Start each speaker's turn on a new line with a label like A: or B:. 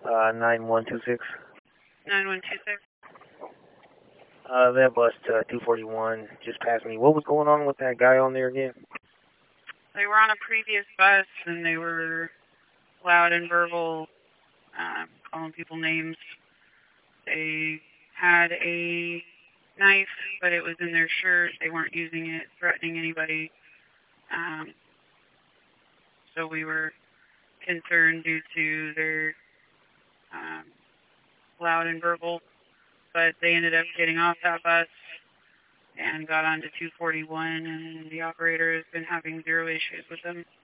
A: 9126.
B: 9126.
A: That bus 241 just passed me. What was going on with that guy on there again?
B: They were on a previous bus, and they were loud and verbal, calling people names. They had a knife, but it was in their shirt. They weren't using it, threatening anybody. So we were concerned due to their loud and verbal. But they ended up getting off that bus and got onto 241, and the operator has been having zero issues with them.